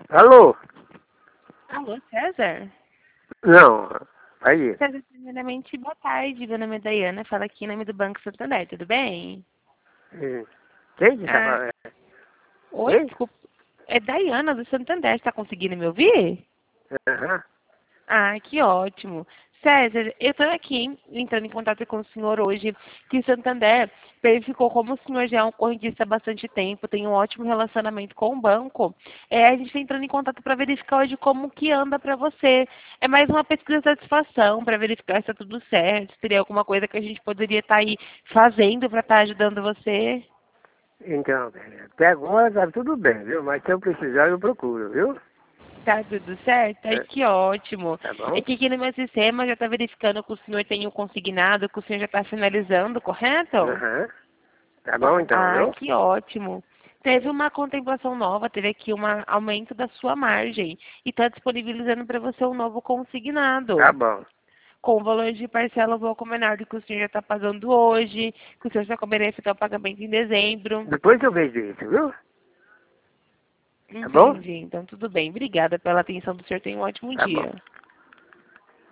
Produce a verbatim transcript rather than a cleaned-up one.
Alô? Alô, César? Não, aí. César, primeiramente, boa tarde. Meu nome é Dayana, falo aqui em nome do Banco Santander, tudo bem? Hum. Quem que tá Ah, falando? oi, Quem? desculpa. É Dayana do Santander, você tá conseguindo me ouvir? Aham. Ah, que ótimo. César, eu estou aqui entrando em contato com o senhor hoje, que o Santander verificou como o senhor já é um correntista há bastante tempo, tem um ótimo relacionamento com o banco. É, a gente está entrando em contato para verificar hoje como que anda para você. É mais uma pesquisa de satisfação para verificar se está tudo certo, se teria alguma coisa que a gente poderia estar aí fazendo para estar ajudando você. Então, até agora tá tudo bem, viu? Mas se eu precisar, eu procuro, viu? Tá tudo certo? Ai, É, que ótimo. tá É bom? que aqui no meu sistema já está verificando que o senhor tem o consignado, que o senhor já está finalizando, correto? Aham. Tá bom então, Ah, viu? que ótimo. Teve uma contemplação nova, teve aqui um aumento da sua margem e está disponibilizando para você um novo Tá consignado, bom. com o valor de parcela um pouco menor do que o senhor já está pagando hoje, que o senhor só comeria efetuar o pagamento em dezembro. Depois eu vejo isso, viu? Tá bom? Entendi. Então, tudo bem. Obrigada pela atenção do senhor. Tenha um ótimo Tá bom. dia.